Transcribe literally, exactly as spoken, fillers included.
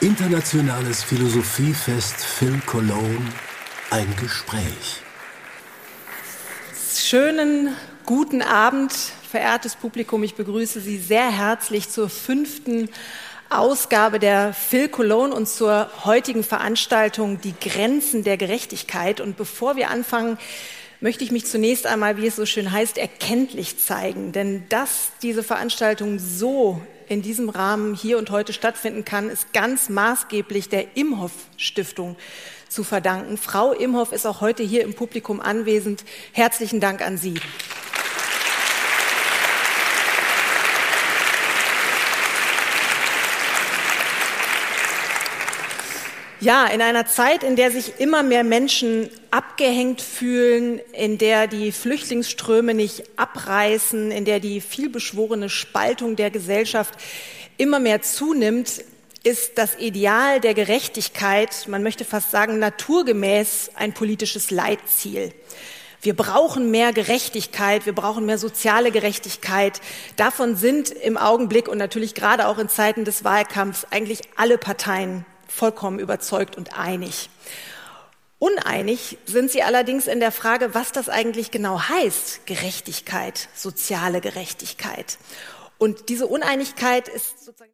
Internationales Philosophiefest Phil Cologne, ein Gespräch. Schönen guten Abend, verehrtes Publikum. Ich begrüße Sie sehr herzlich zur fünften Ausgabe der Phil Cologne und zur heutigen Veranstaltung Die Grenzen der Gerechtigkeit. Und bevor wir anfangen, möchte ich mich zunächst einmal, wie es so schön heißt, erkenntlich zeigen. Denn dass diese Veranstaltung so in diesem Rahmen hier und heute stattfinden kann, ist ganz maßgeblich der Imhoff-Stiftung zu verdanken. Frau Imhoff ist auch heute hier im Publikum anwesend. Herzlichen Dank an Sie. Ja, in einer Zeit, in der sich immer mehr Menschen abgehängt fühlen, in der die Flüchtlingsströme nicht abreißen, in der die vielbeschworene Spaltung der Gesellschaft immer mehr zunimmt, ist das Ideal der Gerechtigkeit, man möchte fast sagen naturgemäß, ein politisches Leitziel. Wir brauchen mehr Gerechtigkeit, wir brauchen mehr soziale Gerechtigkeit. Davon sind im Augenblick und natürlich gerade auch in Zeiten des Wahlkampfs eigentlich alle Parteien vollkommen überzeugt und einig. Uneinig sind sie allerdings in der Frage, was das eigentlich genau heißt, Gerechtigkeit, soziale Gerechtigkeit. Und diese Uneinigkeit ist sozusagen